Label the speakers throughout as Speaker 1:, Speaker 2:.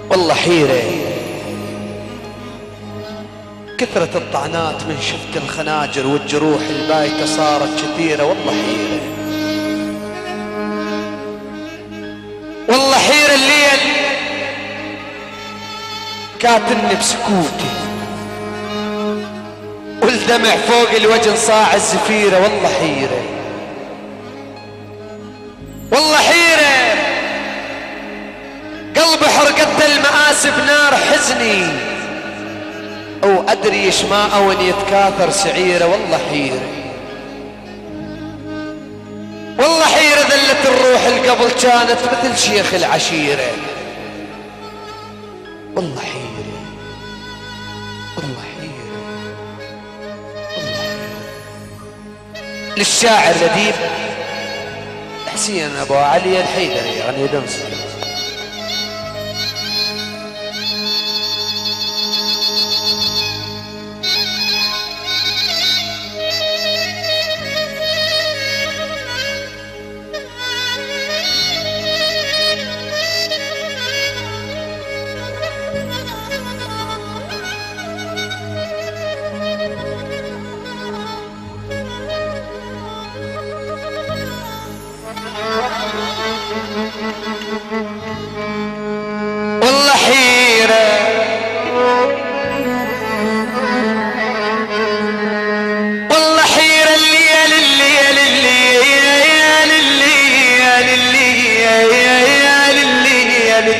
Speaker 1: والله حيرة كثرة الطعنات من شفت الخناجر والجروح البايتة صارت كثيرة. والله حيرة والله حيرة الليل كاتني بسكوتي والدمع فوق الوجه صاع الزفيرة. والله حيرة والله حيرة قلبي حرقت المآسف نار حزني او ادري ايش ما او ان يتكاثر سعيره. والله حيره والله حيره ذلت الروح القبل كانت مثل شيخ العشيره. والله حيره والله حيره والله حيره. للشاعر الأديب حسين ابو علي الحيدري غني دمسك. والله حيرة والله حيرة الليل الليل الليل الليل الليل الليل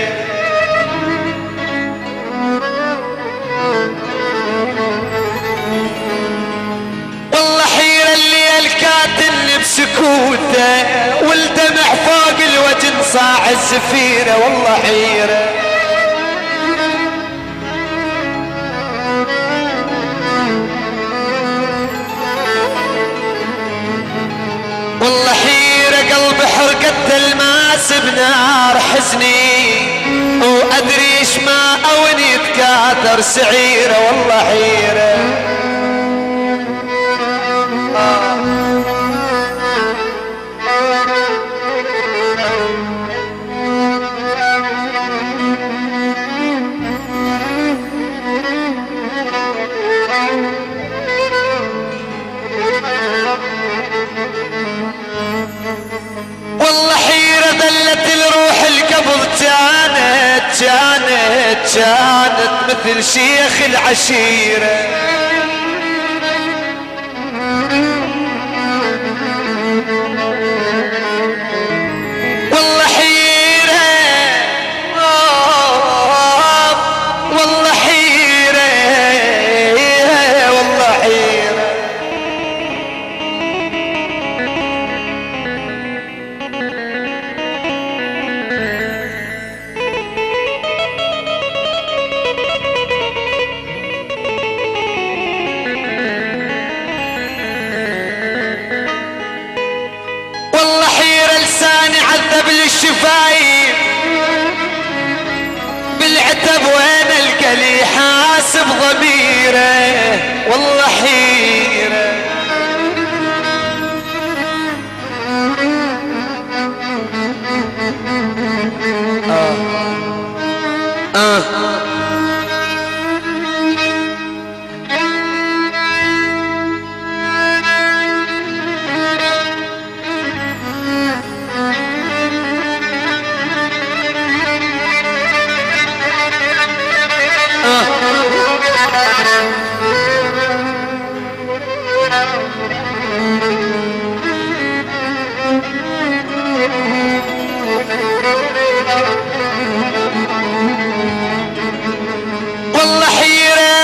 Speaker 1: والله حيرة الليل كاتن بسكوته والدمع فوق الوجه صاع الزفيرة. والله حيرة والله حيرة قلبي حرقت الماس بنار حزني وأدري ايش ما أون يتكاثر سعيرة. والله حيرة والله حيرة دلت الروح القبض كانت مثل شيخ العشيرة. والله حيرة والله حيرة والله حيرة والله حيرة لساني عذب للشفايف بالعتب وين القلي حاسب ضميره. والله حيرة والله حيرة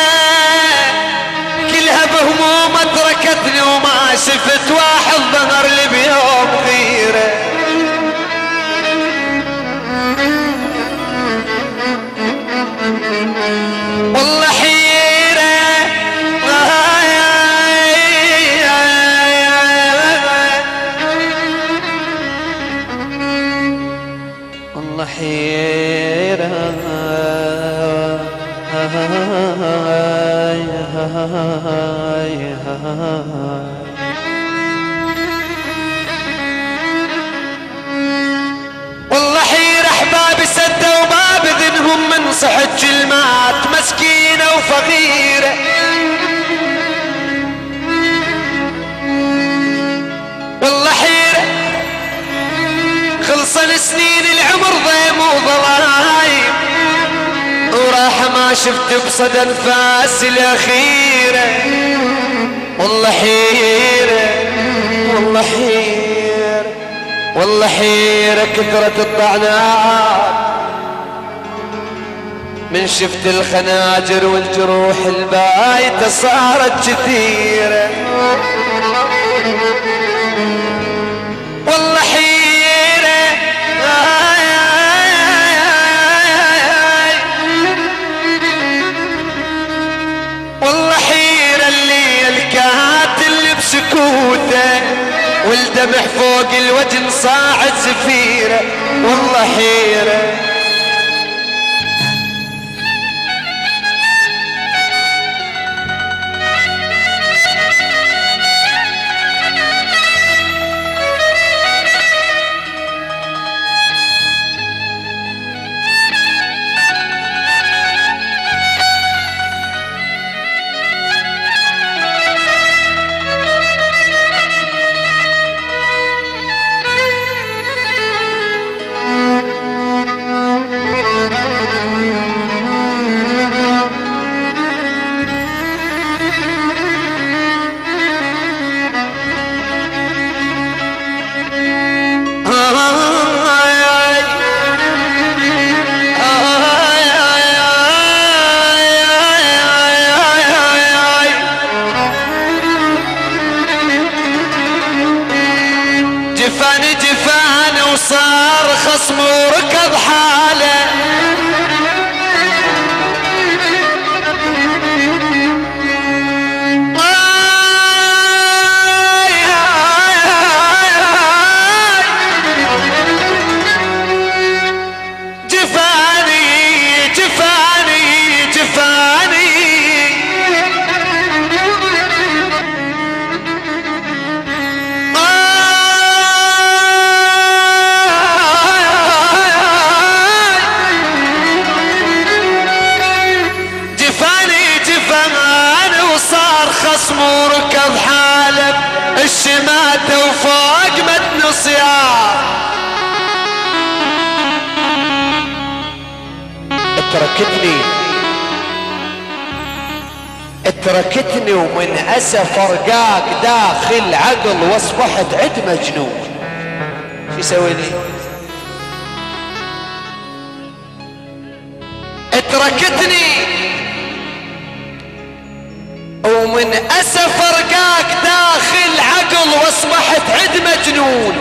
Speaker 1: كلها بهموم تركتني وما شفت واحد ظهر لي بيوم غيره. والله حيرة والله حيرة والله حيرة احبابي سدوا باب ذنهم تنصح كلمات مسكينة وفقيرة، والله حيرة خلصن سنين العمر ضيم وضلايم، وراح ما شفت بصدى انفاس الاخيرة، والله حيرة والله حيرة والله حيرة كثرة الطعنات، من شفت الخناجر والجروح البايتة صارت كثيرة، والله حيرة والله حيرة اللي الكاتل بسكوته والدمع فوق الوجه صاعد زفيرة، والله حيرة جفاني وصار خصم وركض حاله، وركض حالب الشماتة وفوق متن صياح، اتركتني ومن اسف ارقاك داخل عقل واصبحت عد مجنون، شو يسوي لي؟ اتركتني ومن اسف ارقاك داخل عقل واصبحت عد مجنون،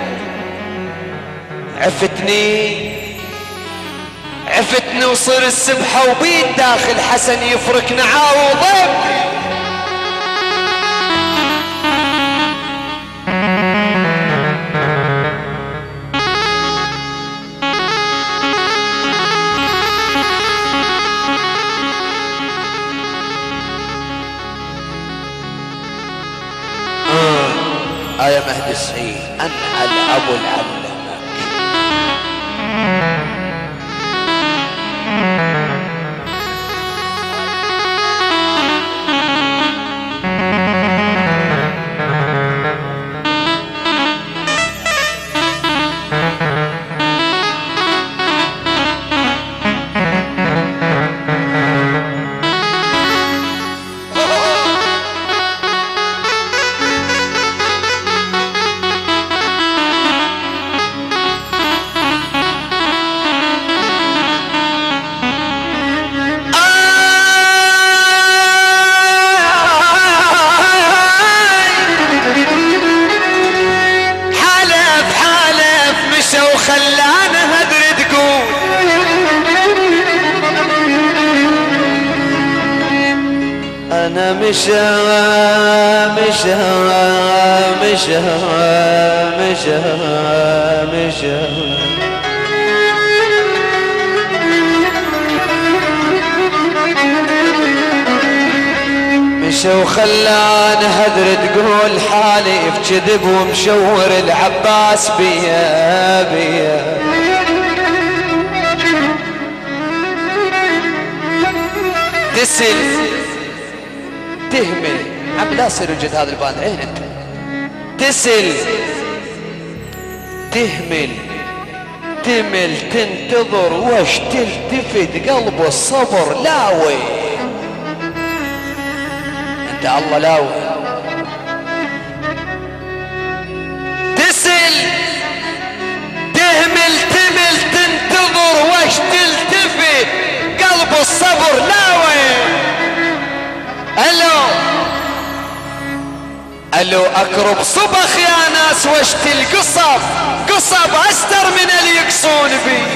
Speaker 1: عفتني وصير السبحة وبيد داخل حسن يفرك نعاوضك، يا مهدي السعيد أنعى الأبو العلمك. أنا مشى وخلاني هدر تقول حالي بكذب ومشور العباس بيا تسل تهمل. عم لا تصير وجد هذا الباند عين انت. تسل تهمل تمل تنتظر وش تلتفت قلب الصبر لاوي. انت الله لاوي. تسل تهمل تمل تنتظر وش تلتفت قلب الصبر لاوي. الو الو اقرب صبخ يا ناس وشت القصب قصب استر من اللي يقصون بي.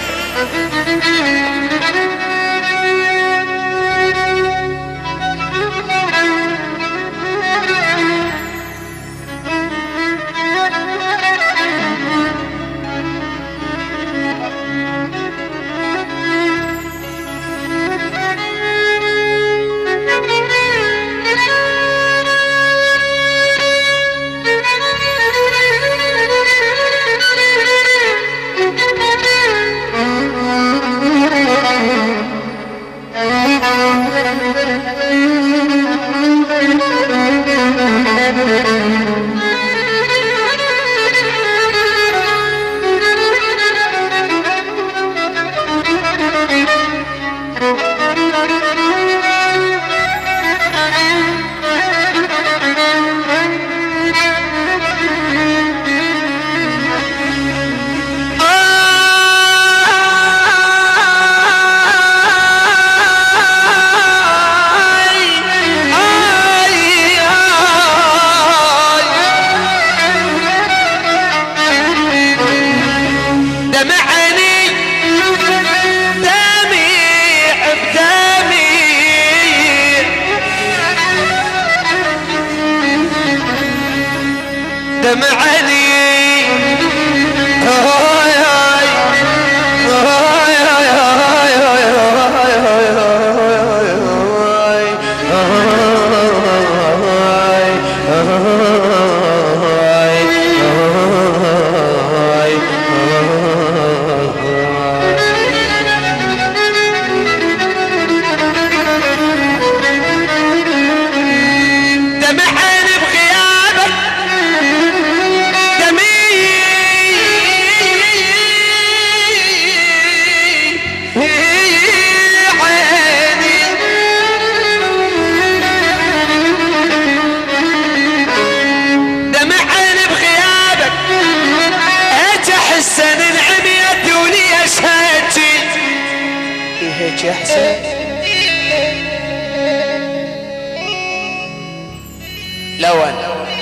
Speaker 1: لون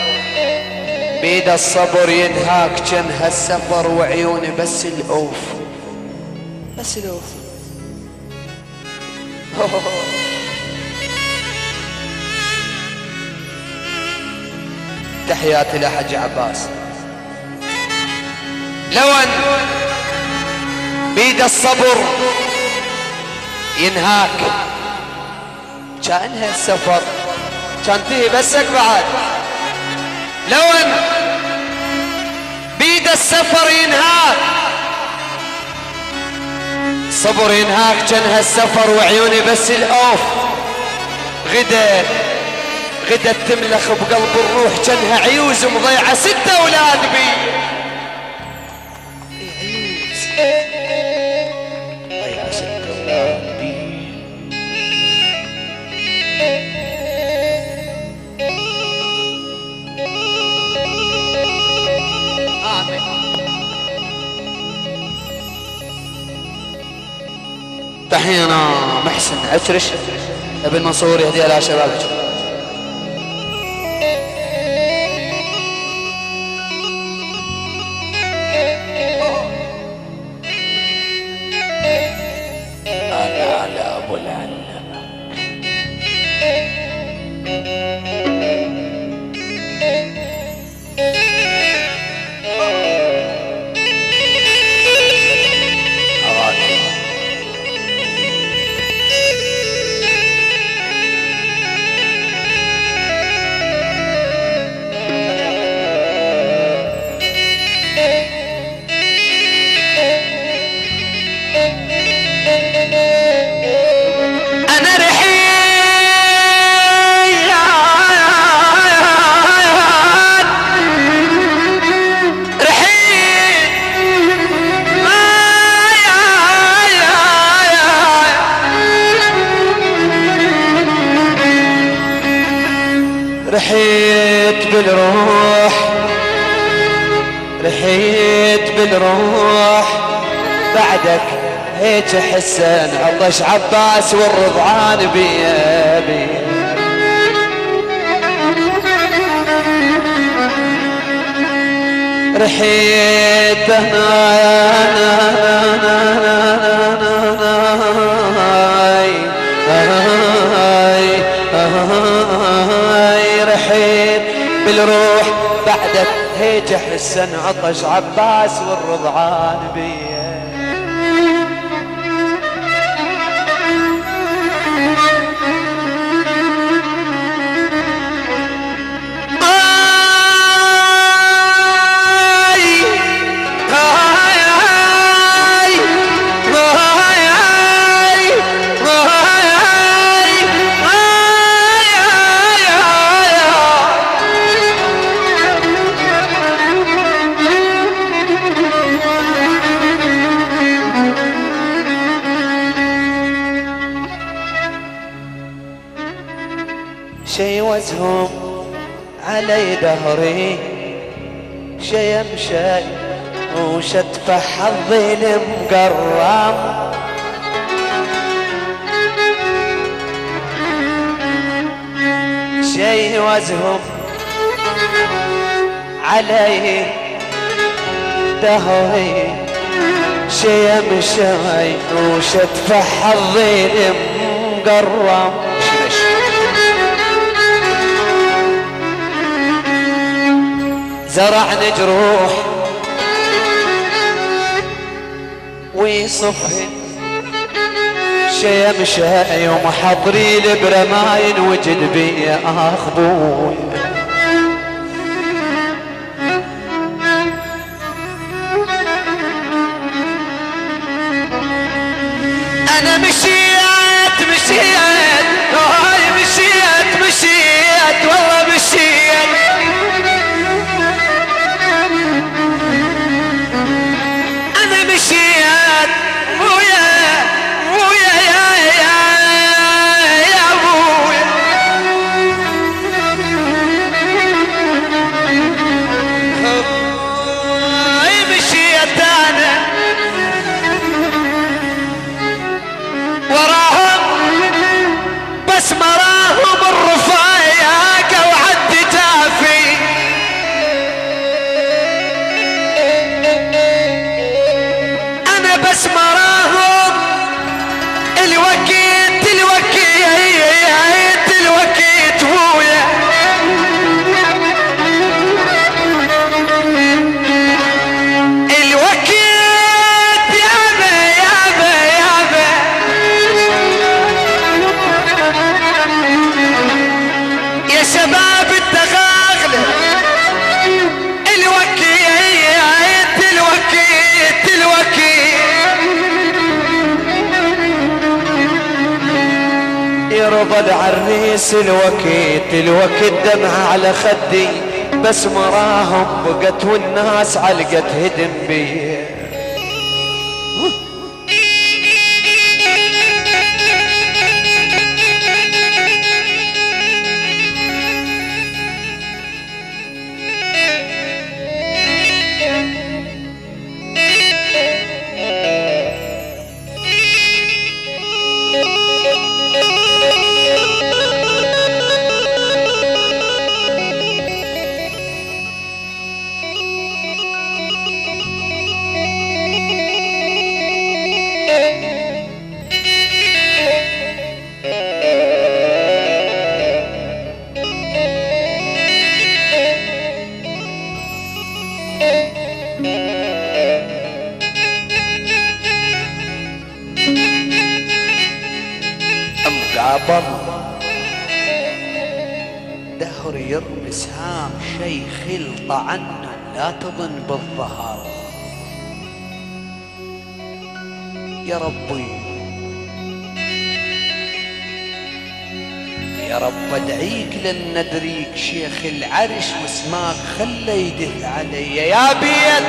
Speaker 1: بيد الصبر ينهاك جنها السفر وعيوني بس الأوف بس الأوف. تحياتي لحج عباس. لون بيد الصبر ينهاك كأنها السفر كان تهي بسك بعد. لون بيد السفر ينهاك صبر ينهاك كأنها السفر وعيوني بس الأوف. غدا غدا تملخ بقلب الروح كأنها عيوز مضيعة 6 أولاد بي. ضيعة 6 أولاد بي. تحينا محسن عشرش ابن منصور يهدي على شبابك. أنا على أبو العلمة. رحيت بالروح رحيت بالروح بعدك هيك حسن عطش عباس والرضعان بيا بيا رحيت رحيت بالروح بعدك هيك حسن عطش عباس والرضعان بيا شي وزهم علي دهري شي يمشي وشتفح حظي المقرم شي وزهم علي دهري شي يمشي وشتفح حظي المقرم زرعنا جروح ويصفن شي مشى يوم حضري الابره ما ينوجد بي اخبوي انا مشيت هاي مشيت والله مشيت يرضى العريس الوكيت دمعة على خدي بس مراهم بقت والناس علقت هدم بي مقابل دهر يرمي سهام شي خلط عنه لا تظن بالظهر يا ربي يا رب ادعيك لن ندريك شيخ العرش واسماك خلى يده علي يا بيت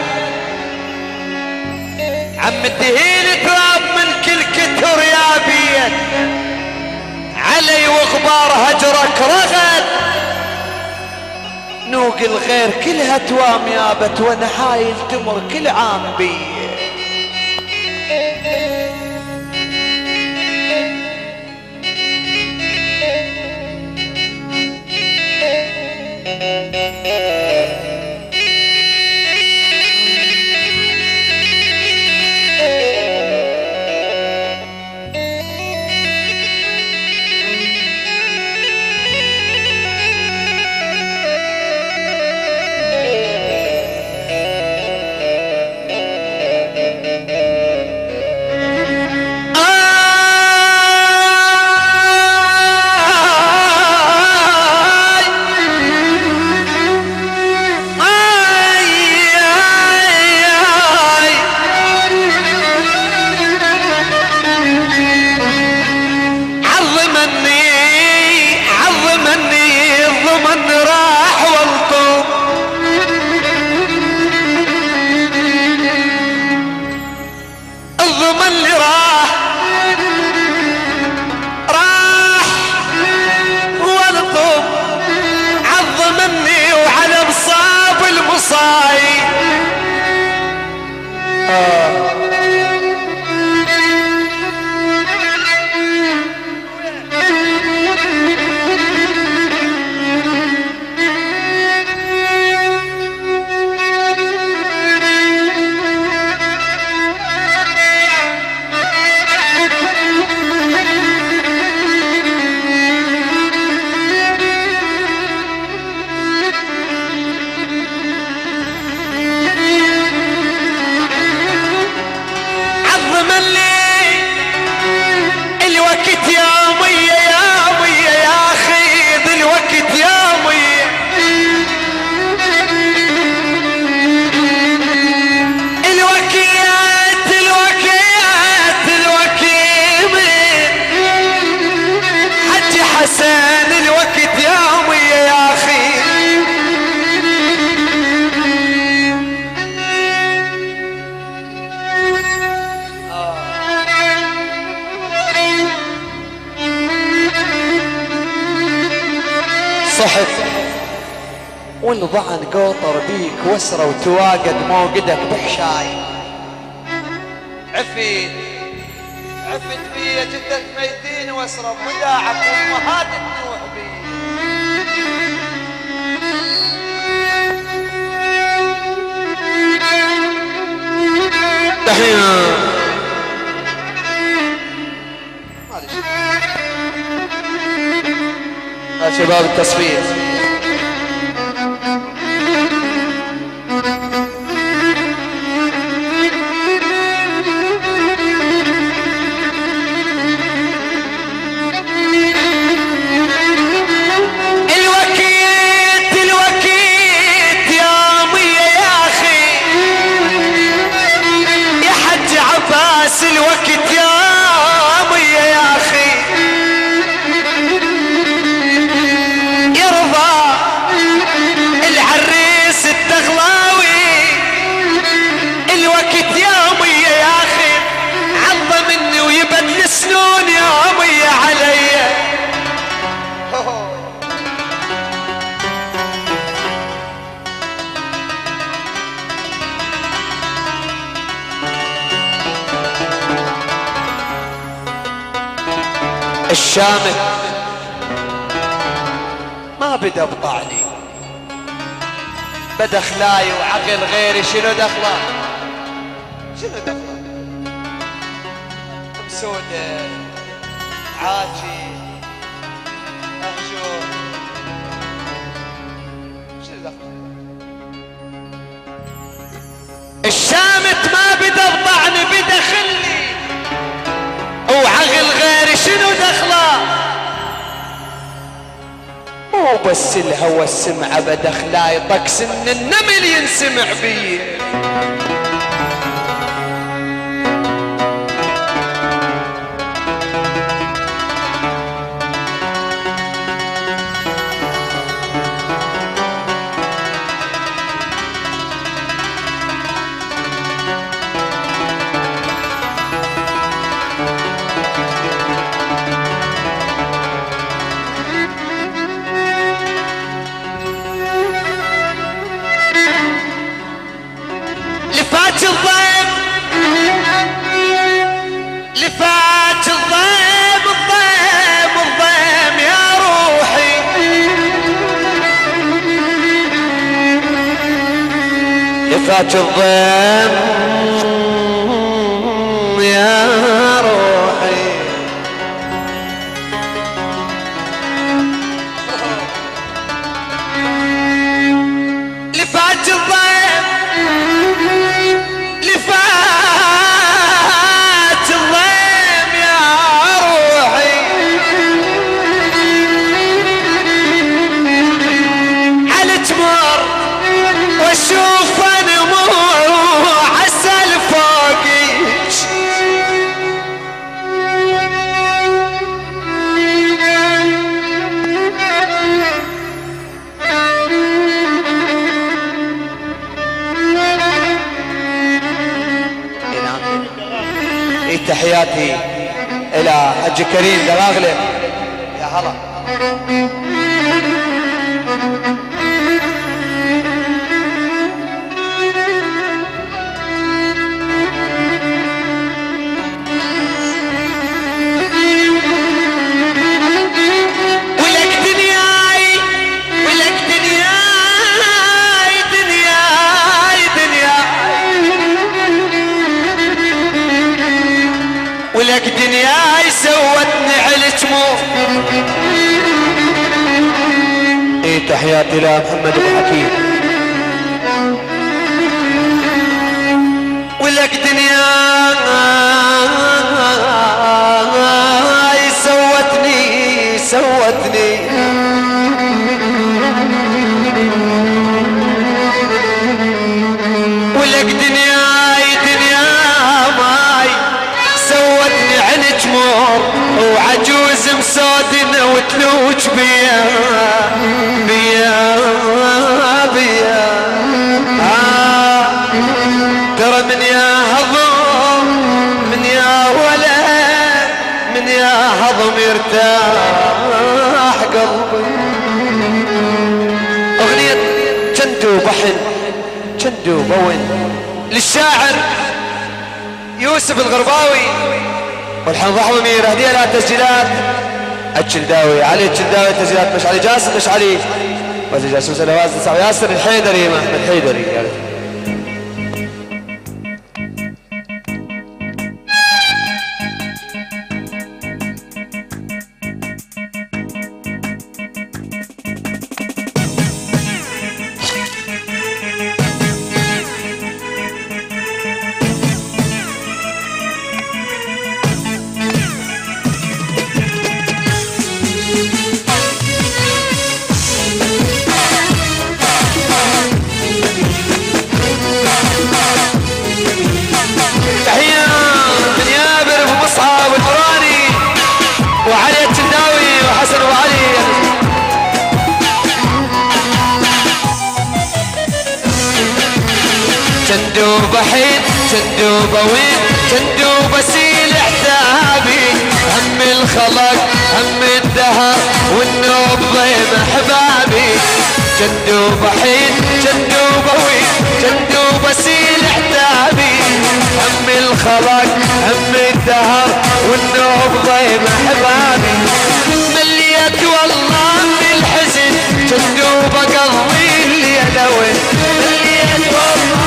Speaker 1: عم الدهيل تراب من كل كتر يا بيت علي وغبار هجرك رغد نوق الغير كلها توام يابت وانا حايل تمر كل عام بي. صحت والضعن قوطر بيك وسرة وتواقد موقدك بحشاي. عفيت بي جدك ميتين واسرة مداعك وامهات تنوح بي. تحية يا شباب التصفيق. الشامت ما بدا بطعني بدا خلاي وعقل غيري. شنو دخله مسودة عاجي أهجور شنو دخله. الشامت ما بدا بطعني بدا خلي وعقل غيري. شنو دخله مو بس الهوى السمع بدخلاي طقس ان النمل ينسمع بي. فاك الضيم يا روحي لفاك الضيم لفاك الضيم يا روحي على تمر واشوف عسل فوقيش تحياتي الى حج كريم دراغله يا هلا ولك دنياي سوتني على جموع. ايه تحياتي لمحمد ابو حكيم. ولك دنياي سوتني ولك دنياي ماي سوتني عن جمور وعجوز مسودنا وتلوج بيا ترى من يا هضم من يا ولد من يا هضم يرتاح قلبي. اغنية جندو بحن جندو بون للشاعر يوسف الغرباوي والحين ضحوة أمير. هدية لها تسجيلات الجلداوي علي الجلداوي تسجيلات مشعلي جاسم مشعلي وزي جاسوس نواز ياسر الحيدري محمد الحيدري يعني. جندوب حين جندوب وين جندوب سيل احتابي هم الخلق هم الدهر والنوب ضيم احبابي. جندوب حين جندوب وين جندوب سيل احتابي هم الخلق هم الدهر والنوب ضيم احبابي. مليت والله من الحزن جندوب قلبي اللي يلوي مليت والله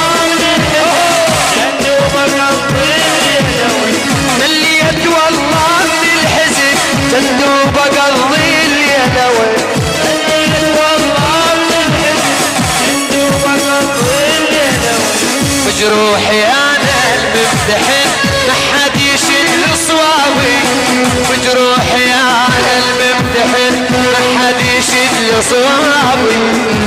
Speaker 1: مليت والله من الحزن جندوب قلبي اللي يلوي مليت والله من الحزن جندوب قلبي اللي يلوي. بجروحي انا الممتحن ما حد يشد صوابي بجروحي انا الممتحن ما حد يشد صوابي.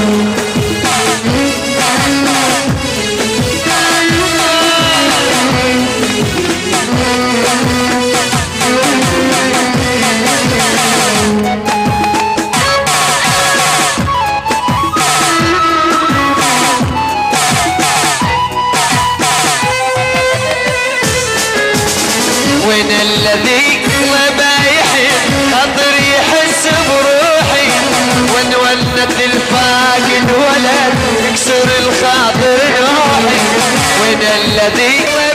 Speaker 1: وين الذي قلبه خاطري يحس بروحي وين ولد الفاقد ولد يكسر الخاطر روحي. وين الذي